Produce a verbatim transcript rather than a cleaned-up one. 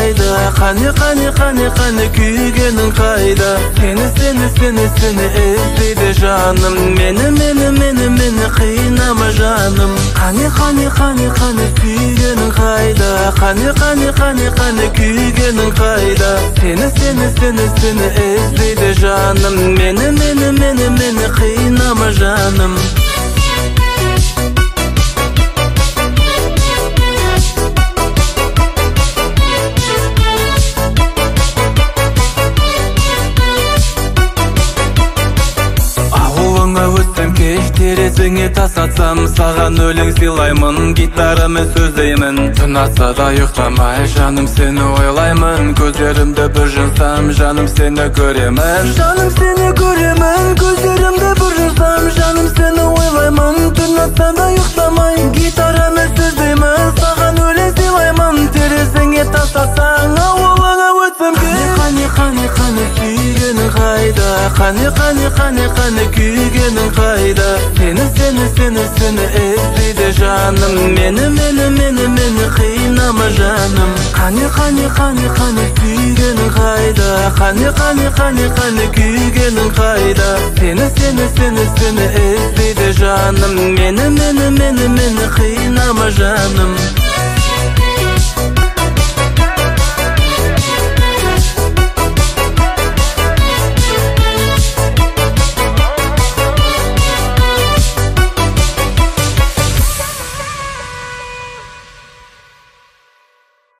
қайда, қане қане қане қане күйгенің қайда. Сені сені сені сені іздейді жаным, мені мені мені мені қинама жаным. Қане қане қане қане күйгенің қайда, қане қане қане қане күйгенің қайда. Сені сені сені сені іздейді жаным, мені мені мені мені қинама жаным. Өтсем кеш терезеңе тасатсам, саған өлең сыйлаймын, гитарамен сөздеймін. Түн атса да ұйықтамай жаным сені ойлаймын, көздерімді бір жұмсам жаным сені көремін. Жаным сені көремін, көздерімді бір жұмсам жаным сені ойлаймын. Түн атса да ұйықтамай гитарамен сөздеймін, саған өлең сыйлаймын. Терезеңе тасатсаң ауылыңа өтсем кеш. Қане қане қане күйгенің қайда, қане қане қане қане күйгенің қайда. Сені сені сені сені іздейді жаным, мені мені мені мені қинама жаным. Қане қане қане қане күйгенің қайда, қане қане қане қане күйгенің қайда. Сені сені сені сені іздейді жаным, мені мені мені мені қинама жаным.